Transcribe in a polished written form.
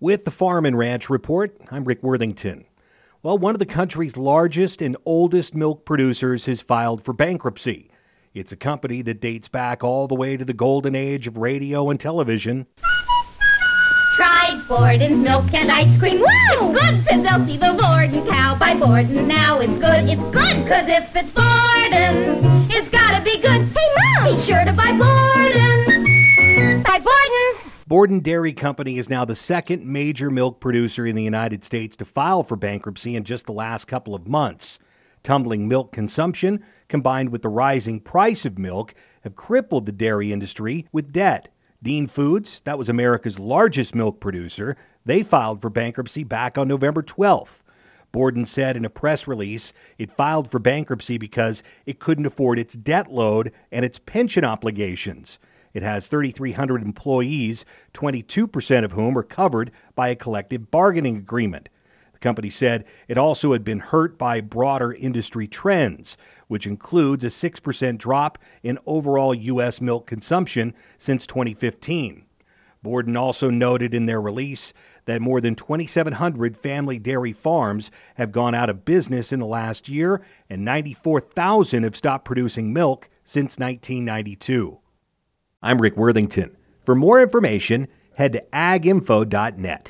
With the Farm and Ranch Report, I'm Rick Worthington. Well, one of the country's largest and oldest milk producers has filed for bankruptcy. It's a company that dates back all the way to the golden age of radio and television. Tried Borden's milk and ice cream. Woo! Good, says Elsie the Borden cow. Buy Borden now, it's good. It's good, cause if it's Borden, it's gotta be good. Hey, Mom, be sure to buy Borden. Buy Borden. Borden Dairy Company is now the second major milk producer in the United States to file for bankruptcy in just the last couple of months. Tumbling milk consumption, combined with the rising price of milk, have crippled the dairy industry with debt. Dean Foods, that was America's largest milk producer, they filed for bankruptcy back on November 12th. Borden said in a press release it filed for bankruptcy because it couldn't afford its debt load and its pension obligations. It has 3,300 employees, 22% of whom are covered by a collective bargaining agreement. The company said it also had been hurt by broader industry trends, which includes a 6% drop in overall U.S. milk consumption since 2015. Borden also noted in their release that more than 2,700 family dairy farms have gone out of business in the last year, and 94,000 have stopped producing milk since 1992. I'm Rick Worthington. For more information, head to aginfo.net.